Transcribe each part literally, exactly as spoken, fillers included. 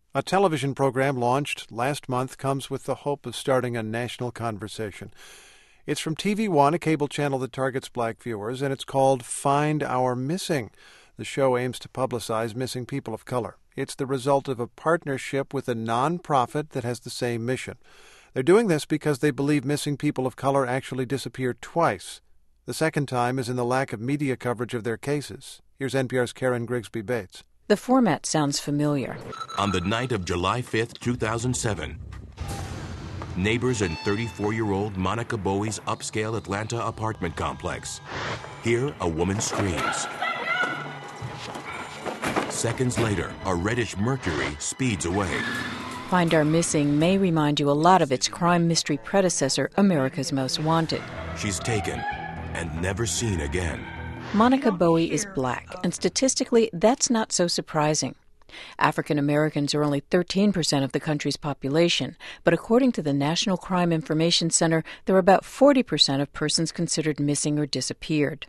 A television program launched last month comes with the hope of starting a national conversation. It's from T V One, a cable channel that targets black viewers, and it's called Find Our Missing. The show aims to publicize missing people of color. It's the result of a partnership with a nonprofit that has the same mission. They're doing this because they believe missing people of color actually disappeared twice. The second time is in the lack of media coverage of their cases. Here's N P R's Karen Grigsby Bates. The format sounds familiar. On the night of July fifth, two thousand seven, neighbors in thirty-four-year-old Monica Bowie's upscale Atlanta apartment complex. Here, a woman screams. Seconds later, a reddish Mercury speeds away. Find Our Missing may remind you a lot of its crime mystery predecessor, America's Most Wanted. She's taken and never seen again. Monica Bowie is black, and statistically, that's not so surprising. African Americans are only thirteen percent of the country's population, but according to the National Crime Information Center, there are about forty percent of persons considered missing or disappeared.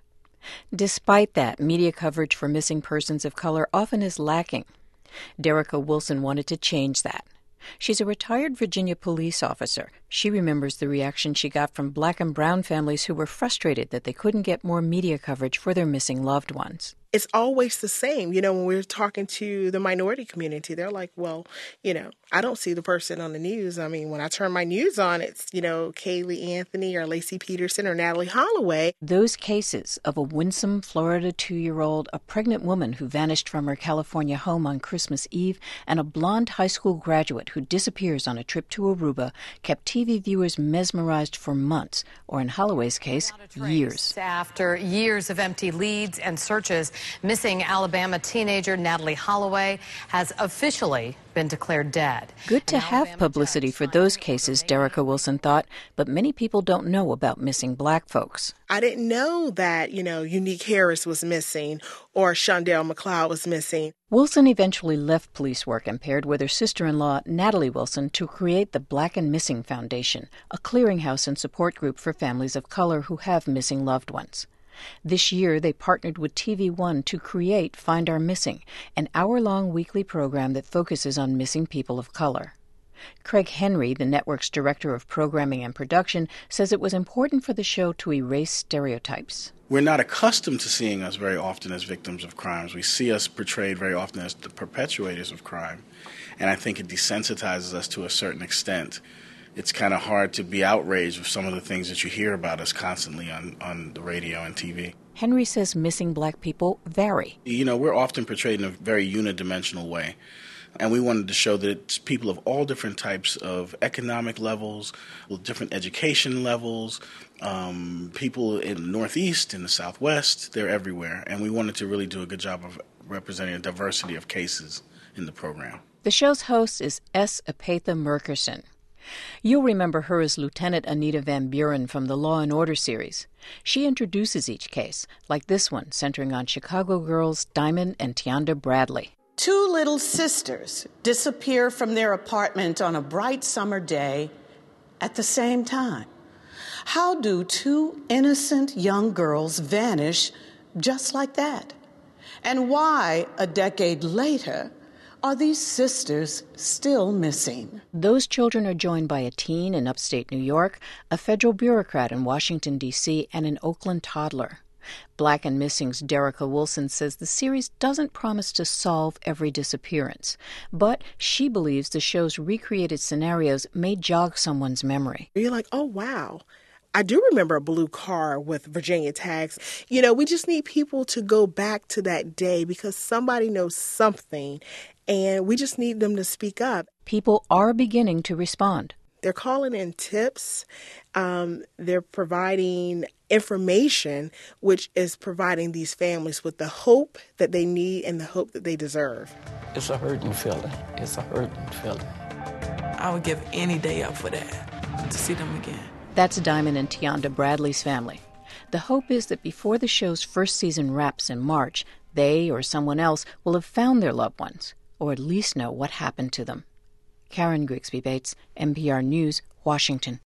Despite that, media coverage for missing persons of color often is lacking. Derica Wilson wanted to change that. She's a retired Virginia police officer. She remembers the reaction she got from black and brown families who were frustrated that they couldn't get more media coverage for their missing loved ones. It's always the same. You know, when we're talking to the minority community, they're like, well, you know, I don't see the person on the news. I mean, when I turn my news on, it's, you know, Kaylee Anthony or Lacey Peterson or Natalie Holloway. Those cases of a winsome Florida two-year-old, a pregnant woman who vanished from her California home on Christmas Eve, and a blonde high school graduate who disappears on a trip to Aruba kept T V viewers mesmerized for months, or in Holloway's case, years. After years of empty leads and searches, missing Alabama teenager Natalie Holloway has officially been declared dead. Good to have publicity for those cases, Derica Wilson thought, but many people don't know about missing black folks. I didn't know that, you know, Unique Harris was missing or Shondell McLeod was missing. Wilson eventually left police work and paired with her sister-in-law, Natalie Wilson, to create the Black and Missing Foundation, a clearinghouse and support group for families of color who have missing loved ones. This year, they partnered with T V One to create Find Our Missing, an hour-long weekly program that focuses on missing people of color. Craig Henry, the network's director of programming and production, says it was important for the show to erase stereotypes. We're not accustomed to seeing us very often as victims of crimes. We see us portrayed very often as the perpetrators of crime, and I think it desensitizes us to a certain extent. It's kind of hard to be outraged with some of the things that you hear about us constantly on, on the radio and T V. Henry says missing black people vary. You know, we're often portrayed in a very unidimensional way. And we wanted to show that it's people of all different types of economic levels, with different education levels, um, people in the Northeast, in the Southwest, they're everywhere. And we wanted to really do a good job of representing a diversity of cases in the program. The show's host is S. Epatha Murkerson. You'll remember her as Lieutenant Anita Van Buren from the Law and Order series. She introduces each case, like this one, centering on Chicago girls Diamond and Tianda Bradley. Two little sisters disappear from their apartment on a bright summer day at the same time. How do two innocent young girls vanish just like that? And why, a decade later, are these sisters still missing? Those children are joined by a teen in upstate New York, a federal bureaucrat in Washington, D C, and an Oakland toddler. Black and Missing's Derica Wilson says the series doesn't promise to solve every disappearance, but she believes the show's recreated scenarios may jog someone's memory. You're like, oh, wow. I do remember a blue car with Virginia tags. You know, we just need people to go back to that day because somebody knows something, and we just need them to speak up. People are beginning to respond. They're calling in tips. Um, they're providing information, which is providing these families with the hope that they need and the hope that they deserve. It's a hurting feeling. It's a hurting feeling. I would give any day up for that, to see them again. That's Diamond and Tianda Bradley's family. The hope is that before the show's first season wraps in March, they or someone else will have found their loved ones, or at least know what happened to them. Karen Grigsby Bates, N P R News, Washington.